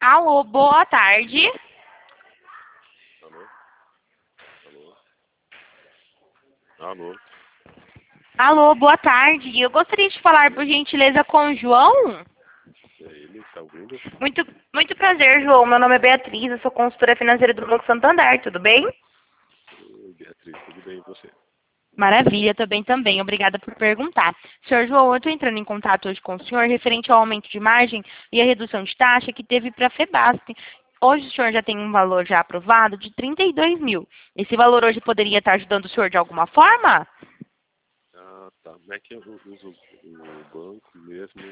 Alô, boa tarde. Alô? Alô? Alô? Alô, boa tarde. Eu gostaria de falar, por gentileza, com o João. É ele? Tá ouvindo? Muito, muito prazer, João. Meu nome é Beatriz, eu sou consultora financeira do Banco Santander, tudo bem? Oi, Beatriz, tudo bem e você? Maravilha, também também. Obrigada por perguntar. Senhor João, eu estou entrando em contato hoje com o senhor referente ao aumento de margem e a redução de taxa que teve para a FEBASP. Hoje o senhor já tem um valor já aprovado de 32 mil. Esse valor hoje poderia estar ajudando o senhor de alguma forma? Ah, tá. Não é que eu uso o banco mesmo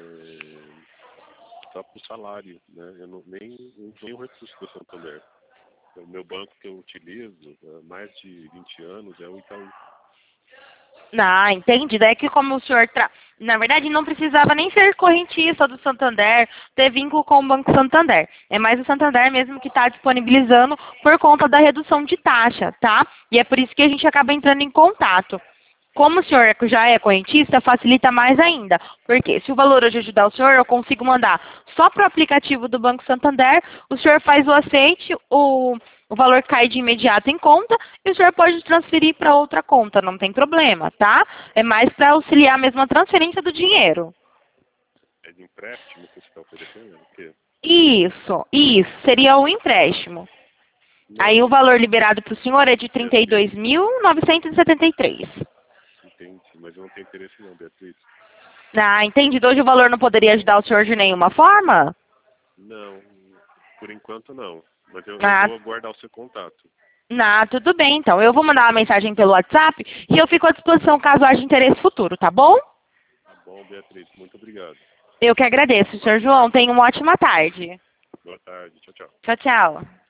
só para o salário, né? Eu não tenho recurso do Santander. O meu banco que eu utilizo há mais de 20 anos é o Itaú. Ah, entendi. Daí que como o senhor... Na verdade, não precisava nem ser correntista do Santander, ter vínculo com o Banco Santander. É mais o Santander mesmo que está disponibilizando por conta da redução de taxa, tá? E é por isso que a gente acaba entrando em contato. Como o senhor já é correntista, facilita mais ainda. Porque se o valor hoje ajudar o senhor, eu consigo mandar só para o aplicativo do Banco Santander, o senhor faz o aceite, o valor cai de imediato em conta e o senhor pode transferir para outra conta, não tem problema, tá? É mais para auxiliar mesmo a transferência do dinheiro. É de empréstimo que você está oferecendo? O quê? Isso, seria o empréstimo. Aí o Não, valor liberado para o senhor é de Beatriz, 32.973. entendi, mas eu não tenho interesse não, Beatriz. Ah, entendi. Hoje o valor não poderia ajudar o senhor de nenhuma forma? Não, por enquanto não. Mas eu Ah, vou aguardar o seu contato. tudo bem, então. Eu vou mandar uma mensagem pelo WhatsApp e eu fico à disposição caso haja interesse futuro, tá bom? Tá bom, Beatriz, muito obrigado. Eu que agradeço, senhor João. Tenha uma ótima tarde. Boa tarde, tchau, tchau. Tchau, tchau.